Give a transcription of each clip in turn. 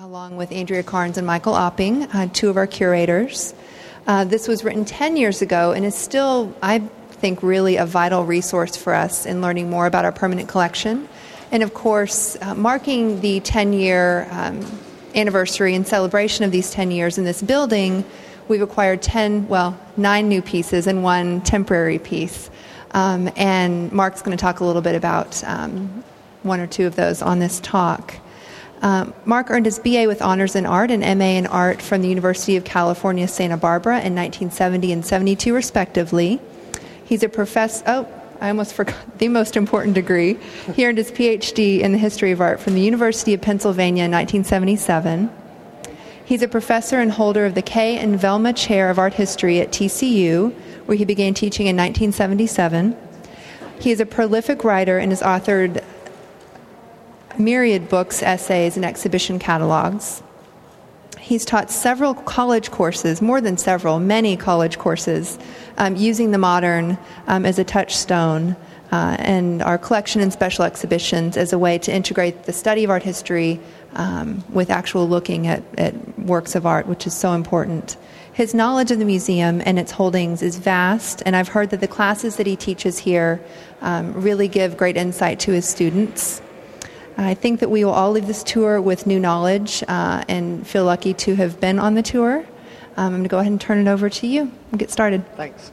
along with Andrea Carnes and Michael Opping, two of our curators. This was written 10 years ago and is still, I think, really a vital resource for us in learning more about our permanent collection. And of course, marking the 10-year anniversary and celebration of these 10 years in this building, we've acquired 9 new pieces and 1 temporary piece. And Mark's going to talk a little bit about 1 or 2 of those on this talk. Mark earned his BA with honors in art and MA in art from the University of California, Santa Barbara in 1970 and 72, respectively. He's a professor. I almost forgot the most important degree. He earned his PhD in the history of art from the University of Pennsylvania in 1977. He's a professor and holder of the Kay and Velma Chair of Art History at TCU, where he began teaching in 1977. He is a prolific writer and has authored myriad books, essays, and exhibition catalogs. He's taught several college courses, many college courses, using the modern as a touchstone and our collection and special exhibitions as a way to integrate the study of art history with actual looking at works of art, which is so important. His knowledge of the museum and its holdings is vast, and I've heard that the classes that he teaches here really give great insight to his students. I think that we will all leave this tour with new knowledge and feel lucky to have been on the tour. I'm going to go ahead and turn it over to you and get started. Thanks.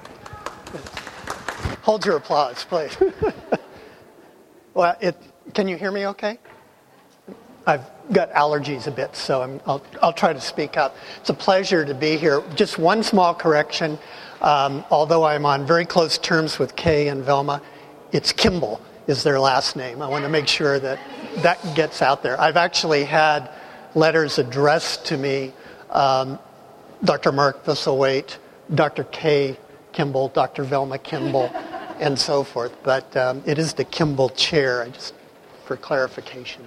Hold your applause, please. Well, can you hear me okay? I've got allergies a bit, so I'll try to speak up. It's a pleasure to be here. Just one small correction. Although I'm on very close terms with Kay and Velma, it's Kimball is their last name. I want to make sure that gets out there. I've actually had letters addressed to me, Dr. Mark Thistlethwaite, Dr. Kay Kimball, Dr. Velma Kimball, and so forth. But it is the Kimball Chair, just for clarification.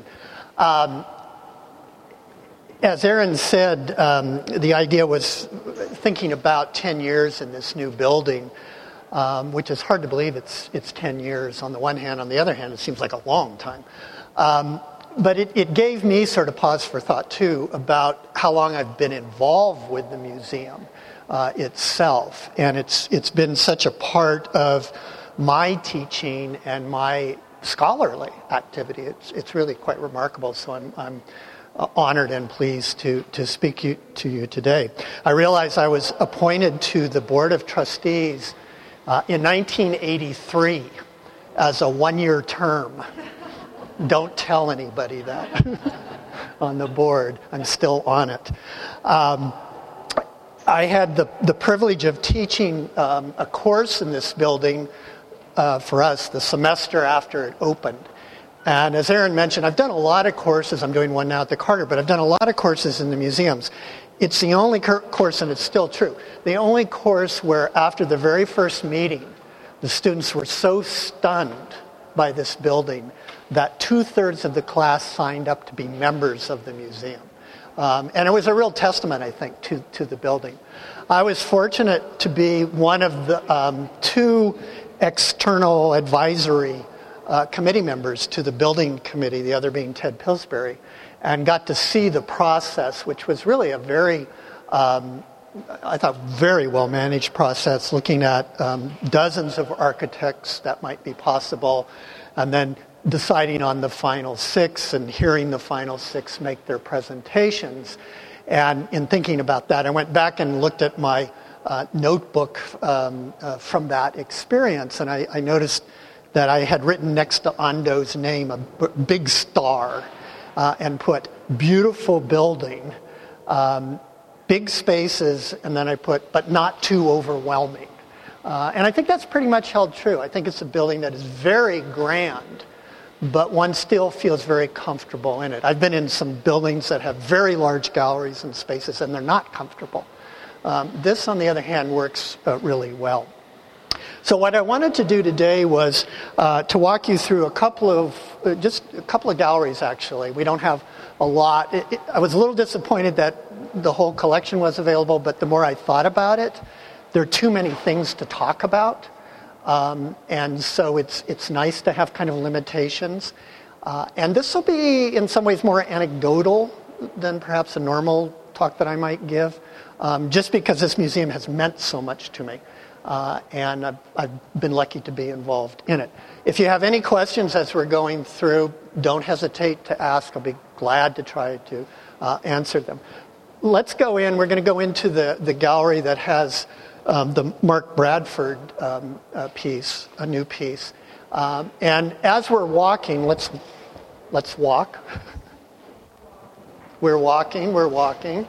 As Aaron said, the idea was thinking about 10 years in this new building, which is hard to believe it's 10 years on the one hand. On the other hand, it seems like a long time. But it gave me sort of pause for thought, too, about how long I've been involved with the museum itself. And it's been such a part of my teaching and my scholarly activity. It's really quite remarkable. So I'm honored and pleased to speak to you today. I realize I was appointed to the Board of Trustees in 1983 as a one-year term. Don't tell anybody that on the board. I'm still on it. I had the privilege of teaching a course in this building for us the semester after it opened. And as Aaron mentioned, I've done a lot of courses. I'm doing one now at the Carter, but I've done a lot of courses in the museums. It's the only course, and it's still true, the only course where after the very first meeting, the students were so stunned by this building that 2/3 of the class signed up to be members of the museum. And it was a real testament, I think, to the building. I was fortunate to be one of the 2 external advisory committee members to the building committee, the other being Ted Pillsbury, and got to see the process, which was really a very, I thought, very well-managed process, looking at dozens of architects that might be possible, and then deciding on the final 6 and hearing the final 6 make their presentations. And in thinking about that, I went back and looked at my notebook from that experience, and I noticed that I had written next to Ando's name a big star and put beautiful building, big spaces, and then I put, but not too overwhelming. And I think that's pretty much held true. I think it's a building that is very grand, but one still feels very comfortable in it. I've been in some buildings that have very large galleries and spaces, and they're not comfortable. This, on the other hand, works really well. So what I wanted to do today was to walk you through a couple of galleries, actually. We don't have a lot. I was a little disappointed that the whole collection was available, but the more I thought about it, there are too many things to talk about. And so it's nice to have kind of limitations. And this will be, in some ways, more anecdotal than perhaps a normal talk that I might give, just because this museum has meant so much to me. And I've been lucky to be involved in it. If you have any questions as we're going through, don't hesitate to ask. I'll be glad to try to answer them. Let's go in. We're going to go into the gallery that has the Mark Bradford piece, a new piece. And as we're walking, let's walk. We're walking.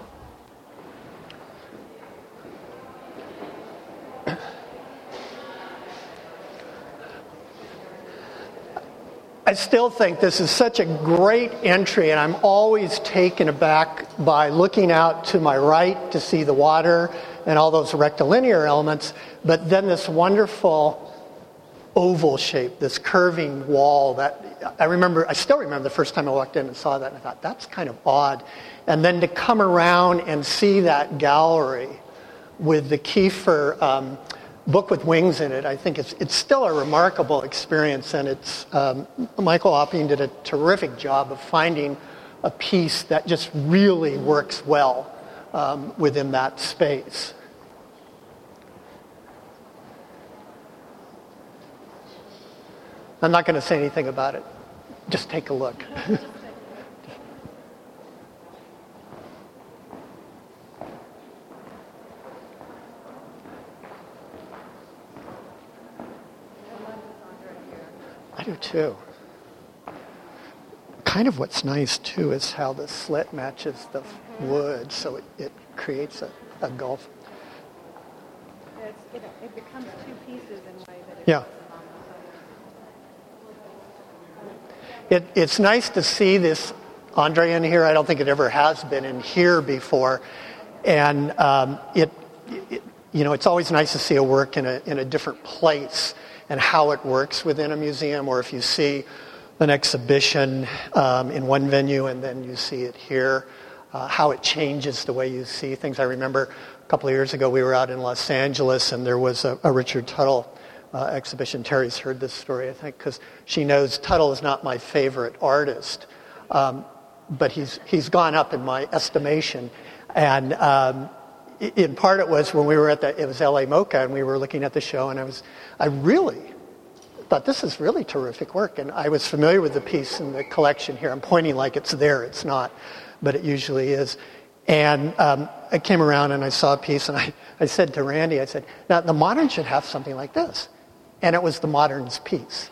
I still think this is such a great entry, and I'm always taken aback by looking out to my right to see the water and all those rectilinear elements, but then this wonderful oval shape, this curving wall that I still remember the first time I walked in and saw that, and I thought, that's kind of odd. And then to come around and see that gallery with the Kiefer book with wings in it, I think it's still a remarkable experience, and it's Michael Opping did a terrific job of finding a piece that just really works well within that space. I'm not going to say anything about it. Just take a look. I do too. Kind of what's nice too is how the slit matches the wood, so it creates a gulf. It becomes two pieces in a way that yeah. It's nice to see this Andre in here. I don't think it ever has been in here before, and it's always nice to see a work in a different place and how it works within a museum, or if you see an exhibition in one venue and then you see it here, how it changes the way you see things. I remember a couple of years ago we were out in Los Angeles and there was a Richard Tuttle exhibition. Terry's heard this story, I think, because she knows Tuttle is not my favorite artist, but he's gone up in my estimation. And in part it was when we were it was LA MoCA, and we were looking at the show, and I really thought, this is really terrific work. And I was familiar with the piece in the collection here. I'm pointing like it's there. It's not, but it usually is. And I came around and I saw a piece, and I said to Randy, I said, now the modern should have something like this. And it was the modern's piece.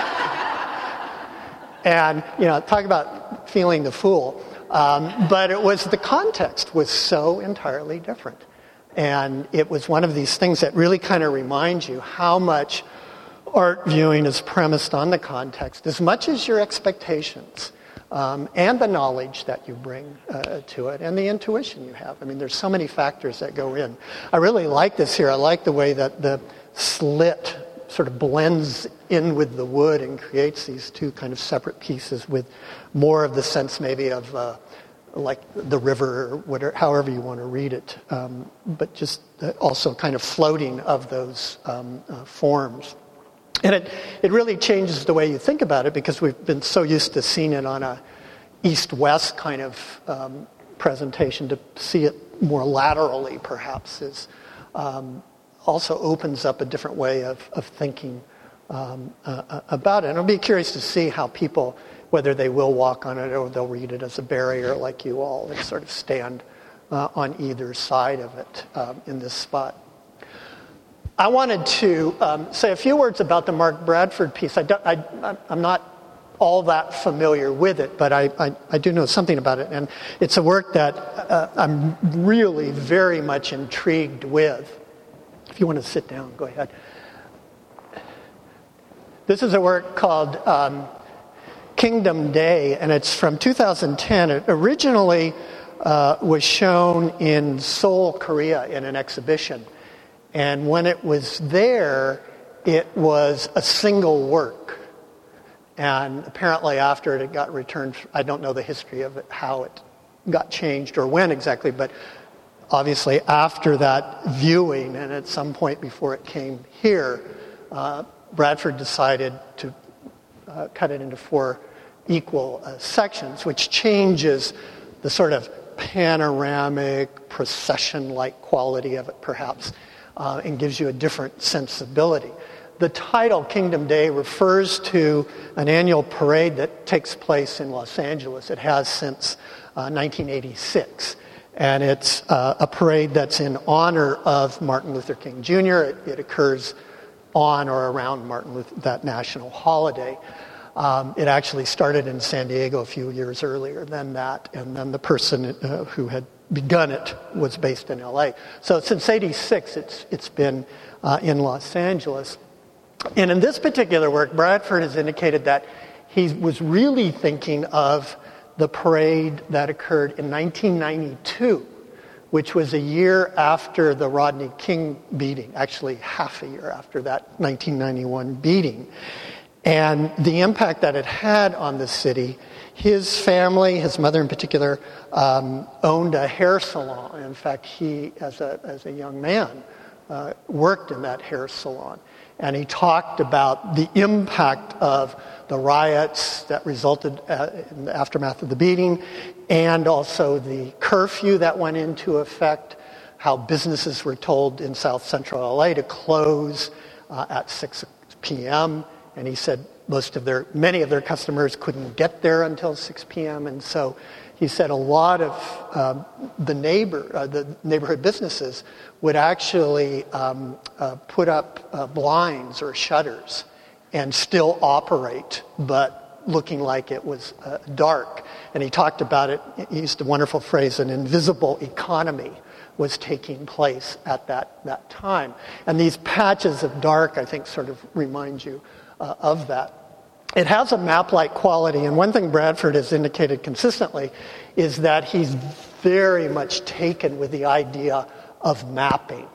And, talk about feeling the fool. But it was, the context was so entirely different. And it was one of these things that really kind of reminds you how much art viewing is premised on the context, as much as your expectations, and the knowledge that you bring to it, and the intuition you have. I mean, there's so many factors that go in. I really like this here. I like the way that the slit sort of blends in with the wood and creates these two kind of separate pieces with more of the sense maybe of like the river or whatever, however you want to read it, but just also kind of floating of those forms. And it really changes the way you think about it, because we've been so used to seeing it on a east-west kind of presentation. To see it more laterally, perhaps, is also opens up a different way of thinking about it. And I'll be curious to see how people, whether they will walk on it or they'll read it as a barrier like you all, and sort of stand on either side of it in this spot. I wanted to say a few words about the Mark Bradford piece. I'm not all that familiar with it, but I do know something about it. And it's a work that I'm really very much intrigued with. If you want to sit down, go ahead. This is a work called Kingdom Day, and it's from 2010. It originally was shown in Seoul, Korea, in an exhibition. And when it was there, it was a single work. And apparently after it got returned, I don't know the history of it, how it got changed or when exactly, but obviously after that viewing, and at some point before it came here, Bradford decided to cut it into 4 equal sections, which changes the sort of panoramic, procession-like quality of it, perhaps, and gives you a different sensibility. The title, Kingdom Day, refers to an annual parade that takes place in Los Angeles. It has since 1986. And it's a parade that's in honor of Martin Luther King Jr. It occurs on or around that national holiday. It actually started in San Diego a few years earlier than that, and then the person who had begun it was based in LA. So since '86, it's been in Los Angeles. And in this particular work, Bradford has indicated that he was really thinking of the parade that occurred in 1992, which was a year after the Rodney King beating, actually half a year after that 1991 beating. And the impact that it had on the city. His family, his mother in particular, owned a hair salon. In fact, he, as a young man, worked in that hair salon. And he talked about the impact of the riots that resulted in the aftermath of the beating, and also the curfew that went into effect, how businesses were told in South Central LA to close at 6 p.m. And he said many of their customers couldn't get there until 6 p.m. And so he said a lot of the neighborhood businesses would actually put up blinds or shutters and still operate, but looking like it was dark. And he talked about it, he used a wonderful phrase, an invisible economy was taking place at that time. And these patches of dark, I think, sort of remind you of that. It has a map-like quality, and one thing Bradford has indicated consistently is that he's very much taken with the idea of mapping.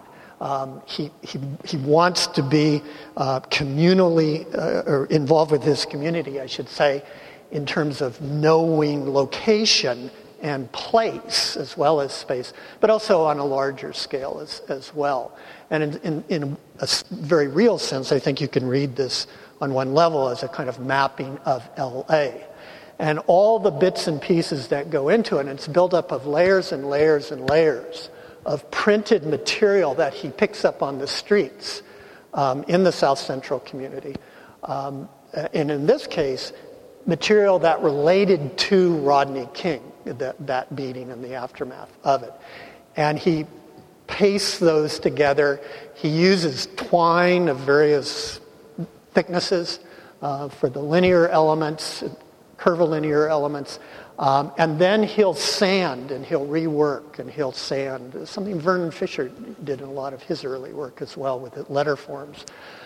He wants to be communally or involved with his community, I should say, in terms of knowing location and place as well as space, but also on a larger scale as well. And in a very real sense, I think you can read this on one level as a kind of mapping of LA. And all the bits and pieces that go into it, and it's built up of layers and layers and layers of printed material that he picks up on the streets in the South Central community. And in this case, material that related to Rodney King, that beating and the aftermath of it. And he pastes those together. He uses twine of various thicknesses for the linear elements, curvilinear elements. And then he'll sand and he'll rework and he'll sand. Something Vernon Fisher did in a lot of his early work as well with the letter forms.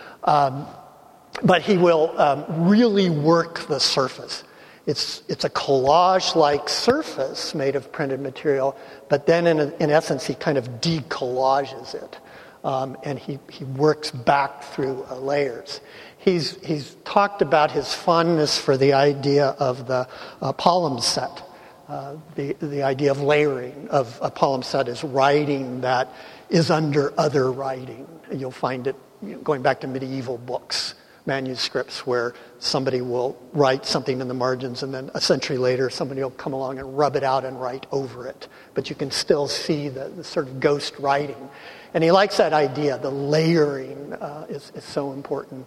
But he will really work the surface. It's a collage-like surface made of printed material, but then in essence he kind of decollages it. And he works back through layers. He's talked about his fondness for the idea of the palimpsest, the idea of layering, of a palimpsest is writing that is under other writing. And you'll find it going back to medieval books, manuscripts, where somebody will write something in the margins and then a century later somebody will come along and rub it out and write over it. But you can still see the sort of ghost writing. And he likes that idea. The layering is so important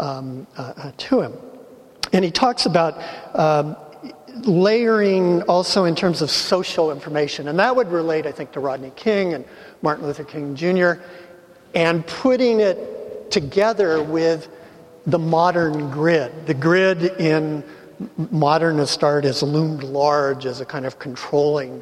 to him. And he talks about layering also in terms of social information. And that would relate, I think, to Rodney King and Martin Luther King Jr. and putting it together with the modern grid. The grid in modernist art is loomed large as a kind of controlling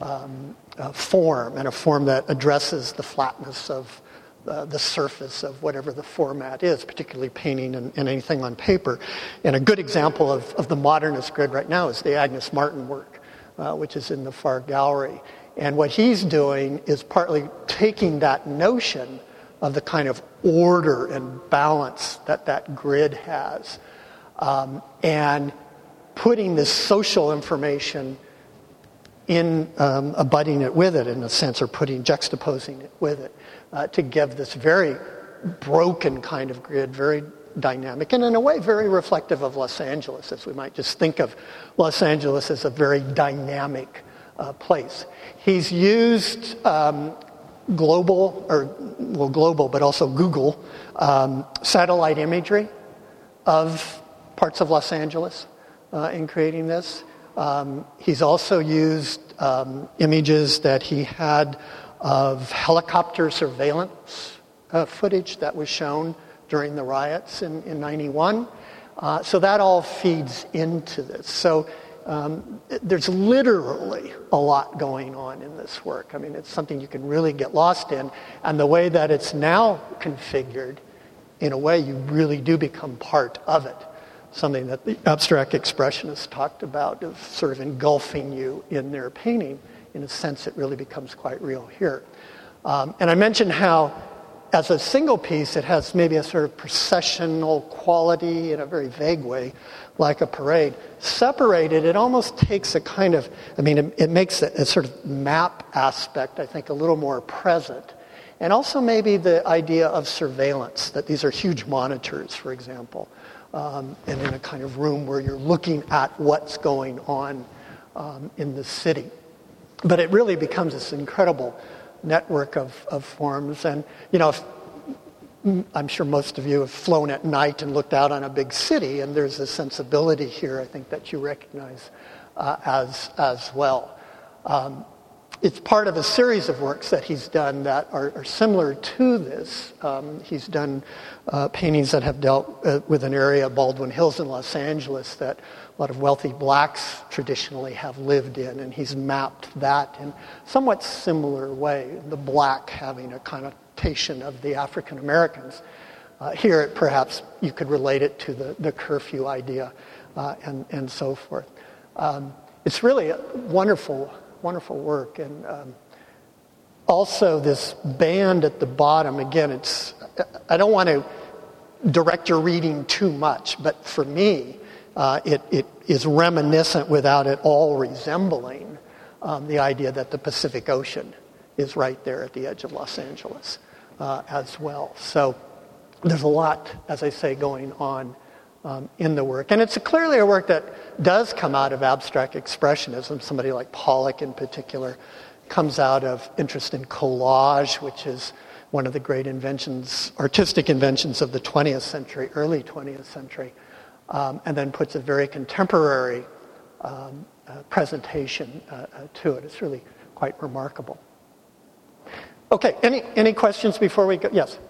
form, and a form that addresses the flatness of the surface of whatever the format is, particularly painting and anything on paper. And a good example of the modernist grid right now is the Agnes Martin work, which is in the far gallery. And what he's doing is partly taking that notion of the kind of order and balance that grid has, and putting this social information in abutting it with it, in a sense, or juxtaposing it with it, to give this very broken kind of grid, very dynamic, and in a way very reflective of Los Angeles, as we might just think of Los Angeles as a very dynamic place. He's used global, but also Google satellite imagery of parts of Los Angeles in creating this. He's also used images that he had of helicopter surveillance footage that was shown during the riots in 91. So that all feeds into this. So there's literally a lot going on in this work. I mean, it's something you can really get lost in. And the way that it's now configured, in a way, you really do become part of it. Something that the abstract expressionists talked about of sort of engulfing you in their painting. In a sense, it really becomes quite real here. And I mentioned how, as a single piece, it has maybe a sort of processional quality in a very vague way, like a parade. Separated, it almost takes a kind of, it makes a sort of map aspect, I think, a little more present. And also maybe the idea of surveillance, that these are huge monitors, for example, and in a kind of room where you're looking at what's going on in the city. But it really becomes this incredible network of forms. And, I'm sure most of you have flown at night and looked out on a big city, and there's a sensibility here, I think, that you recognize as well. It's part of a series of works that he's done that are similar to this. He's done paintings that have dealt with an area, Baldwin Hills in Los Angeles, that a lot of wealthy blacks traditionally have lived in, and he's mapped that in a somewhat similar way, the black having a connotation of the African Americans. Here, perhaps you could relate it to the curfew idea and so forth. It's really a wonderful work. And also this band at the bottom, again, I don't want to direct your reading too much, but for me, it is reminiscent without at all resembling the idea that the Pacific Ocean is right there at the edge of Los Angeles as well. So there's a lot, as I say, going on in the work. And it's clearly a work that does come out of abstract expressionism. Somebody like Pollock in particular comes out of interest in collage, which is one of the great artistic inventions of the 20th century, early 20th century, and then puts a very contemporary presentation to it. It's really quite remarkable. Okay, any questions before we go? Yes?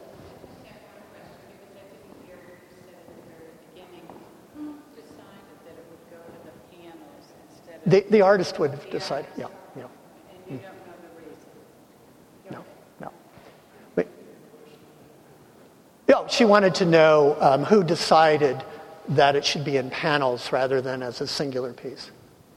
The artist would have decided, yeah. And you don't know the reason? No. Wait. Yeah, she wanted to know who decided that it should be in panels rather than as a singular piece.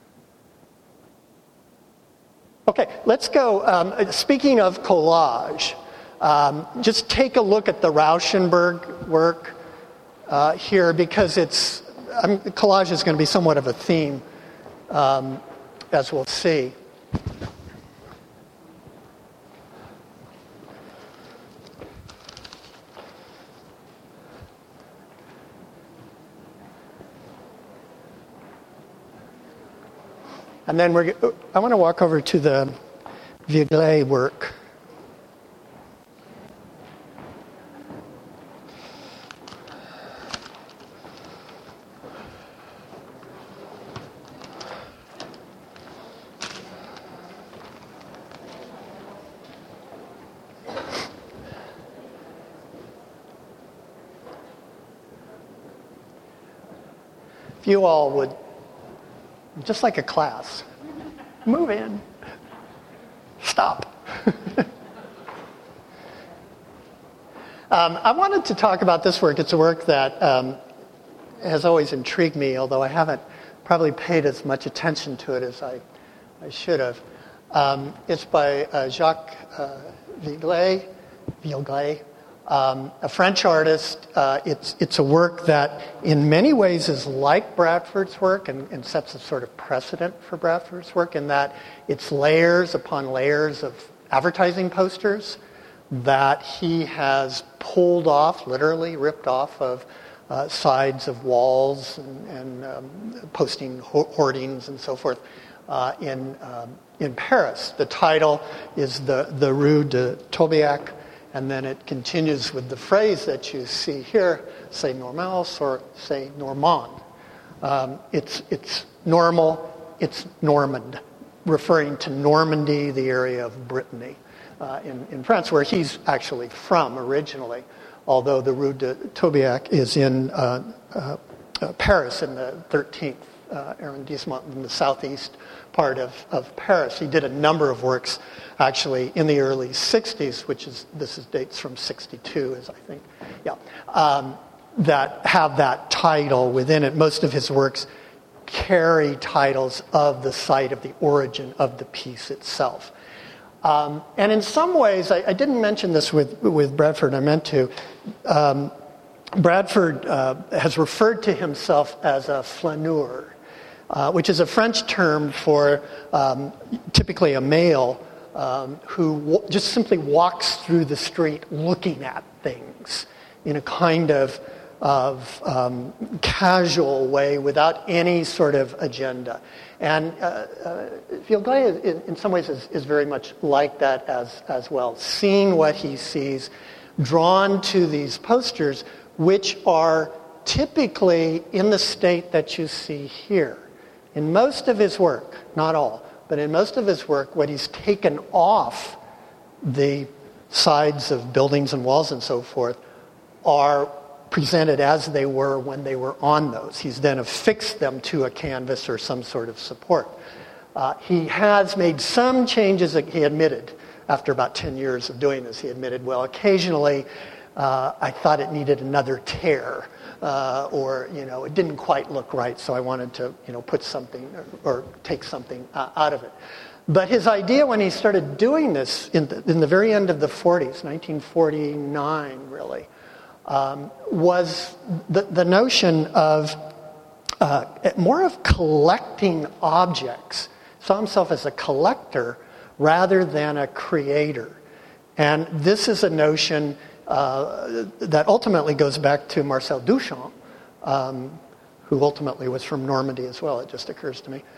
Okay, let's go. Speaking of collage, just take a look at the Rauschenberg work here, because collage is going to be somewhat of a theme. As we'll see. And then I want to walk over to the Viegler work. If you all would, just like a class, move in, stop. I wanted to talk about this work. It's a work that has always intrigued me, although I haven't probably paid as much attention to it as I should have. It's by Jacques Viegler, a French artist. It's a work that in many ways is like Bradford's work and sets a sort of precedent for Bradford's work, in that it's layers upon layers of advertising posters that he has pulled off, literally ripped off of sides of walls and posting hoardings and so forth in in Paris. The title is the Rue de Tobiac, and then it continues with the phrase that you see here, c'est normal or c'est normand. It's normal, it's Normand, referring to Normandy, the area of Brittany in France, where he's actually from originally, although the Rue de Tobiac is in Paris in the 13th arrondissement in the southeast part of Paris. He did a number of works actually in the early 60s, this dates from 62, as I think, that have that title within it. Most of his works carry titles of the site of the origin of the piece itself. And in some ways, I didn't mention this with Bradford, I meant to. Bradford has referred to himself as a flaneur, which is a French term for typically a male who just simply walks through the street looking at things in a kind of casual way without any sort of agenda. And Villeglay in some ways is very much like that as well, seeing what he sees, drawn to these posters, which are typically in the state that you see here. In most of his work, not all, but in most of his work, what he's taken off the sides of buildings and walls and so forth are presented as they were when they were on those. He's then affixed them to a canvas or some sort of support. He has made some changes that he admitted after about 10 years of doing this. He admitted, well, occasionally I thought it needed another tear, or it didn't quite look right, so I wanted to put something or take something out of it. But his idea when he started doing this in the very end of the 40s, 1949 really, was the notion of more of collecting objects. Saw himself as a collector rather than a creator. And this is a notion that ultimately goes back to Marcel Duchamp, who ultimately was from Normandy as well, it just occurs to me,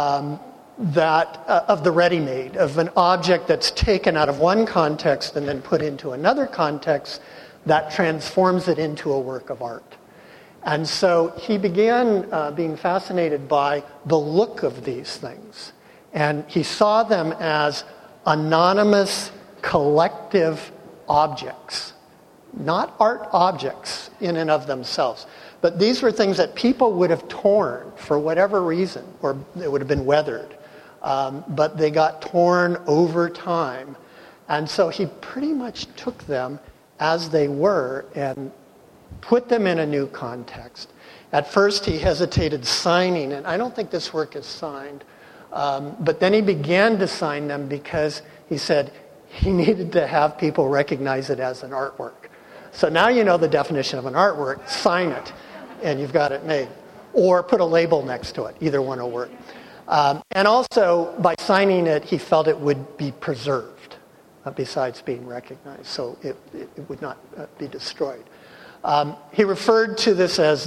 that of the ready-made, of an object that's taken out of one context and then put into another context that transforms it into a work of art. And so he began being fascinated by the look of these things. And he saw them as anonymous, collective objects. Not art objects in and of themselves. But these were things that people would have torn for whatever reason, or it would have been weathered. But they got torn over time. And so he pretty much took them as they were and put them in a new context. At first he hesitated signing, and I don't think this work is signed, but then he began to sign them because he said he needed to have people recognize it as an artwork. So now you know the definition of an artwork, sign it, and you've got it made. Or put a label next to it, either one will work. And also, by signing it, he felt it would be preserved, besides being recognized, so it would not be destroyed. He referred to this as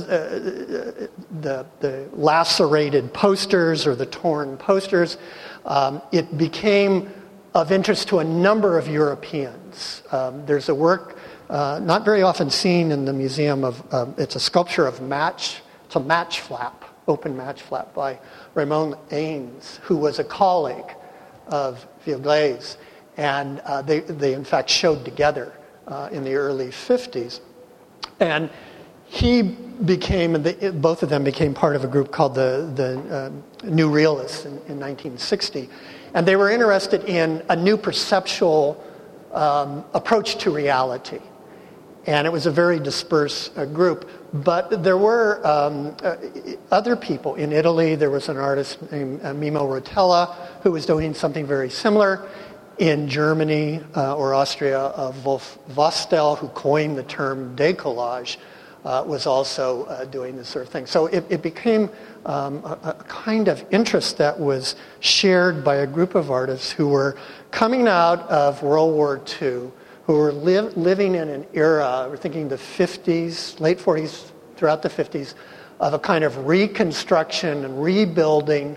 the lacerated posters or the torn posters. It became of interest to a number of Europeans. There's a work not very often seen in the museum it's a sculpture of it's a match flap, open match flap by Raymond Aines, who was a colleague of Villeglay's. And they in fact showed together in the early 50s. And he became, both of them became part of a group called the New Realists in 1960. And they were interested in a new perceptual approach to reality. And it was a very dispersed group. But there were other people. In Italy, there was an artist named Mimo Rotella who was doing something very similar. In Germany or Austria, Wolf Vostell, who coined the term décollage, was also doing this sort of thing. So it became a kind of interest that was shared by a group of artists who were coming out of World War II, who were living in an era, we're thinking the 50s, late 40s, throughout the 50s, of a kind of reconstruction and rebuilding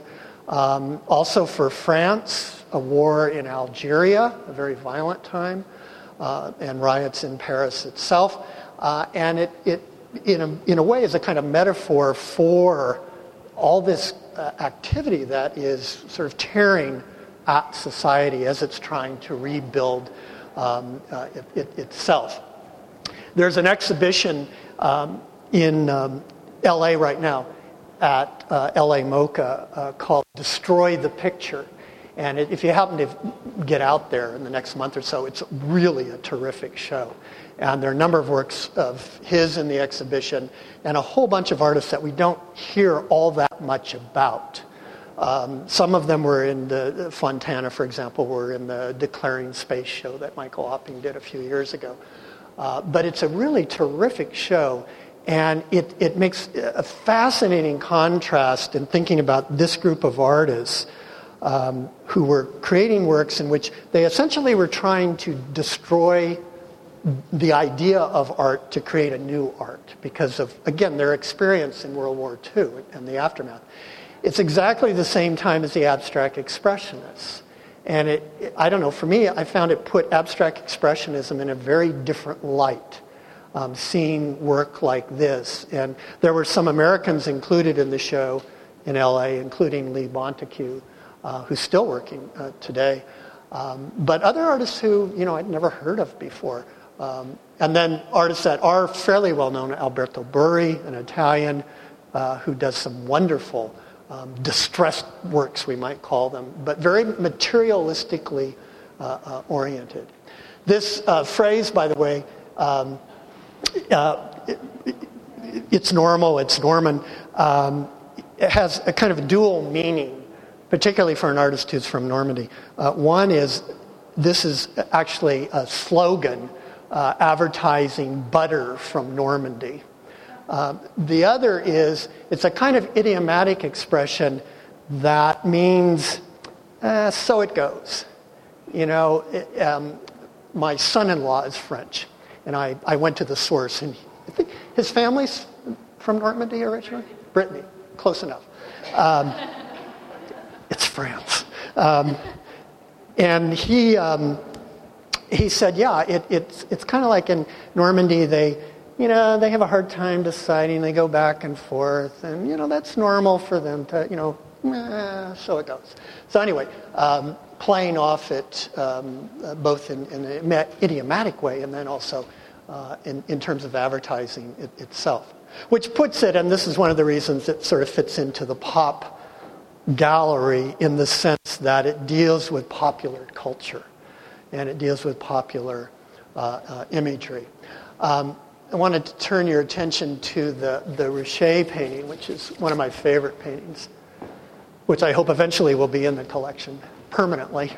Also for France, a war in Algeria, a very violent time, and riots in Paris itself. And it in a way, is a kind of metaphor for all this activity that is sort of tearing at society as it's trying to rebuild itself. There's an exhibition in LA right now at LA MoCA called Destroy the Picture. And if you happen to get out there in the next month or so, it's really a terrific show. And there are a number of works of his in the exhibition and a whole bunch of artists that we don't hear all that much about. Some of them were in the Fontana, for example, were in the Declaring Space show that Michael Opping did a few years ago. But it's a really terrific show, and it makes a fascinating contrast in thinking about this group of artists who were creating works in which they essentially were trying to destroy the idea of art to create a new art because of, again, their experience in World War II and the aftermath. It's exactly the same time as the abstract expressionists. And I don't know, for me, I found it put abstract expressionism in a very different light, seeing work like this. And there were some Americans included in the show in LA, including Lee Montague, who's still working today. But other artists who, I'd never heard of before. And then artists that are fairly well known, Alberto Burri, an Italian, who does some wonderful distressed works, we might call them, but very materialistically oriented. This phrase, by the way, it's normal, it's Norman, it has a kind of dual meaning, particularly for an artist who's from Normandy. One is, this is actually a slogan advertising butter from Normandy. The other is, it's a kind of idiomatic expression that means, so it goes. My son-in-law is French, and I went to the source, and I think his family's from Normandy originally? Brittany, close enough. It's France. And he said, yeah, it's kind of like in Normandy, they have a hard time deciding. They go back and forth, and that's normal for them to, so it goes. So anyway, playing off it both in an idiomatic way and then also in terms of advertising itself, which puts it, and this is one of the reasons it sort of fits into the pop gallery in the sense that it deals with popular culture and it deals with popular imagery. I wanted to turn your attention to the Richet painting, which is one of my favorite paintings, which I hope eventually will be in the collection permanently.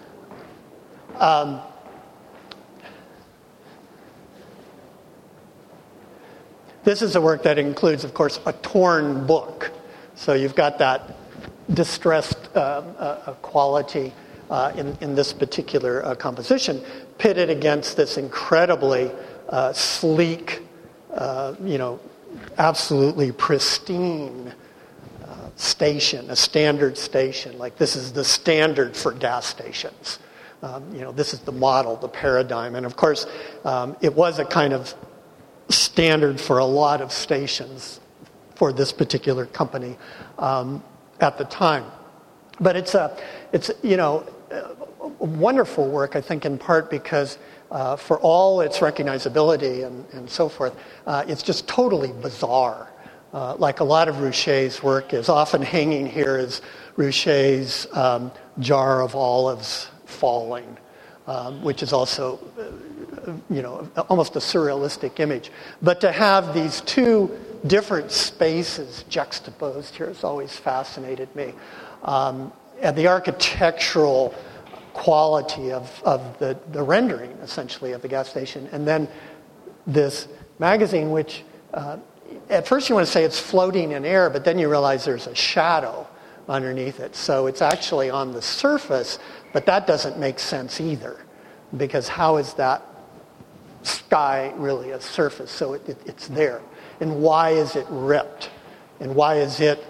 This is a work that includes, of course, a torn book. So you've got that distressed quality in this particular composition, pitted against this incredibly sleek, absolutely pristine station, a standard station. Like this is the standard for gas stations. This is the model, the paradigm. And of course, it was a kind of standard for a lot of stations for this particular company at the time. But it's a wonderful work, I think, in part because for all its recognizability and so forth, it's just totally bizarre. Like a lot of Richet's work is often hanging here is Richet's jar of olives falling, which is also, almost a surrealistic image. But to have these two different spaces juxtaposed here has always fascinated me. And the architectural quality of the rendering, essentially, of the gas station. And then this magazine, which at first you want to say it's floating in air, but then you realize there's a shadow underneath it. So it's actually on the surface, but that doesn't make sense either, because how is that sky really a surface? So it's there. And why is it ripped? And why is it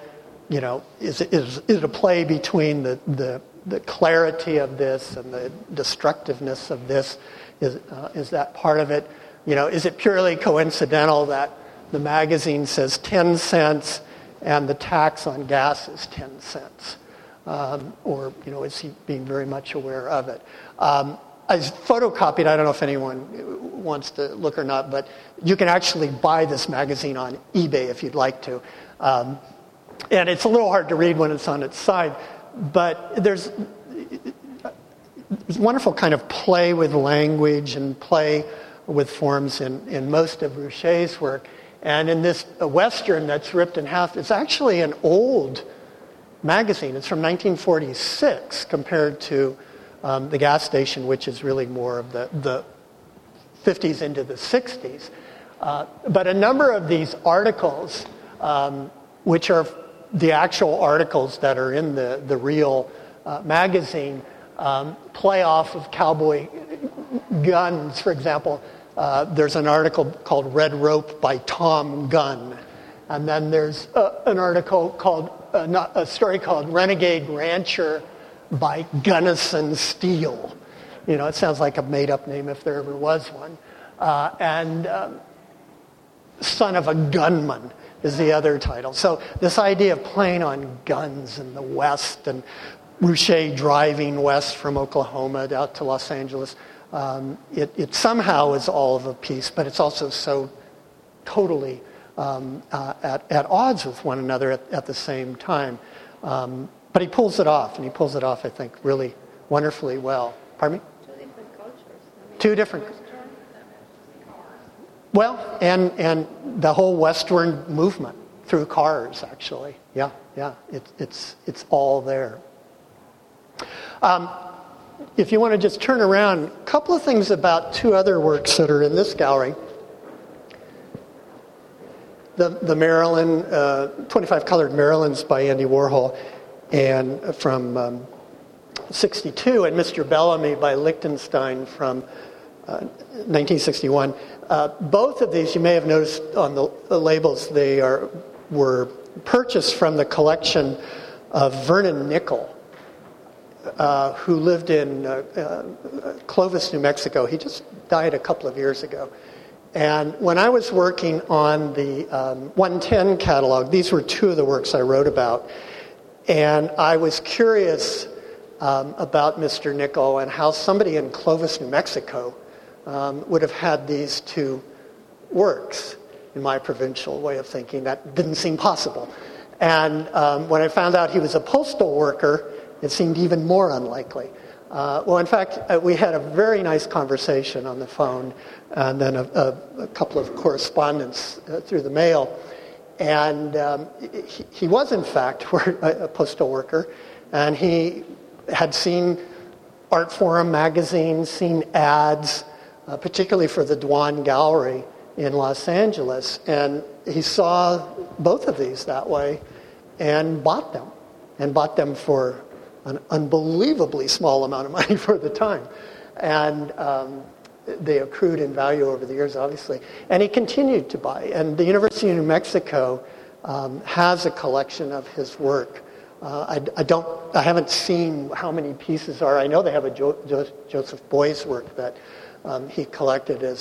is it a play between the clarity of this and the destructiveness of this? Is that part of it? Is it purely coincidental that the magazine says 10 cents and the tax on gas is 10 cents? Or is he being very much aware of it? I photocopied, I don't know if anyone wants to look or not, but you can actually buy this magazine on eBay if you'd like to. And it's a little hard to read when it's on its side, but there's wonderful kind of play with language and play with forms in most of Rouché's work. And in this Western that's ripped in half, it's actually an old magazine. It's from 1946 compared to the gas station, which is really more of the 50s into the 60s. But a number of these articles, which are the actual articles that are in the real magazine, play off of cowboy guns. For example, there's an article called Red Rope by Tom Gunn. And then there's an article called, a story called Renegade Rancher by Gunnison Steele. It sounds like a made-up name if there ever was one. And Son of a Gunman is the other title. So this idea of playing on guns in the West and Rouché driving west from Oklahoma out to Los Angeles, it somehow is all of a piece, but it's also so totally at odds with one another at the same time. But he pulls it off, and he pulls it off, I think, really wonderfully well. Pardon me? Two different cultures. Two different. Well, and the whole Western movement through cars, actually. Yeah. It's all there. If you want to just turn around, a couple of things about two other works that are in this gallery. The Maryland, 25 Colored Marylands by Andy Warhol, and from 62, and Mr. Bellamy by Lichtenstein from 1961. Both of these, you may have noticed on the labels, they were purchased from the collection of Vernon Nickel, who lived in Clovis, New Mexico. He just died a couple of years ago. And when I was working on the 110 catalog, these were two of the works I wrote about. And I was curious about Mr. Nickel and how somebody in Clovis, New Mexico would have had these two works. In my provincial way of thinking, that didn't seem possible. And when I found out he was a postal worker, it seemed even more unlikely. Well, in fact, we had a very nice conversation on the phone, and then a couple of correspondence through the mail. And he was, in fact, a postal worker, and he had seen Art Forum magazines, seen ads, particularly for the Dwan Gallery in Los Angeles, and he saw both of these that way and bought them for an unbelievably small amount of money for the time. And they accrued in value over the years, obviously. And he continued to buy. And the University of New Mexico has a collection of his work. I haven't seen how many pieces are. I know they have a Joseph Beuys work that he collected as